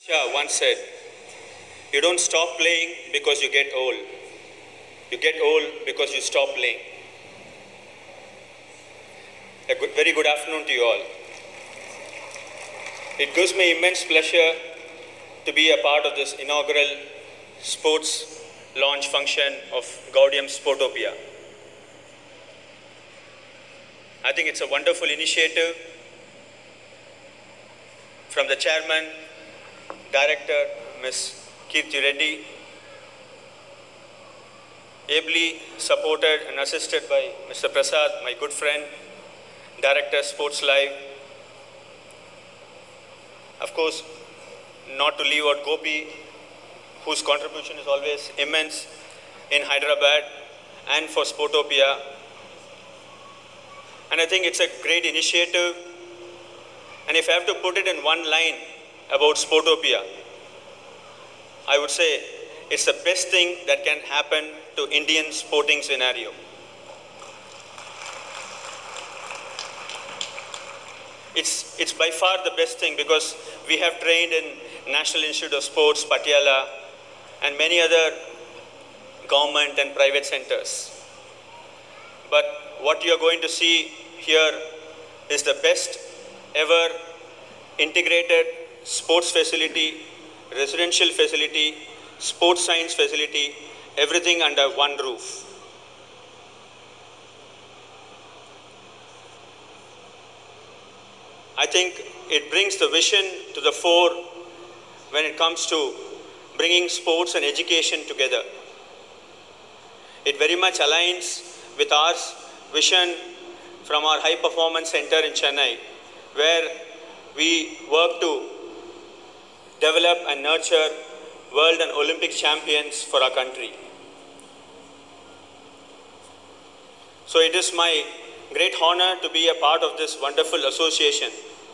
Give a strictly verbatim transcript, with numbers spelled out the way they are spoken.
Shah once said, "You don't stop playing because you get old. You get old because you stop playing." A good, very good afternoon to you all. It gives me immense pleasure to be a part of this inaugural sports launch function of Gaudium Sportopia. I think it's a wonderful initiative from the chairman, director, Miz Kirti Reddy, ably supported and assisted by Mister Prasad, my good friend, director, Sports Live. Of course, not to leave out Gopi, whose contribution is always immense in Hyderabad and for Sportopia. And I think it's a great initiative. And if I have to put it in one line about Sportopia, I would say it's the best thing that can happen to Indian sporting scenario. It's, it's by far the best thing because we have trained in National Institute of Sports, Patiala, and many other government and private centers. But what you are going to see here is the best ever integrated sports facility, residential facility, sports science facility, everything under one roof. I think it brings the vision to the fore when it comes to bringing sports and education together. It very much aligns with our vision from our high performance center in Chennai, where we work to develop and nurture world and Olympic champions for our country. So it is my great honor to be a part of this wonderful association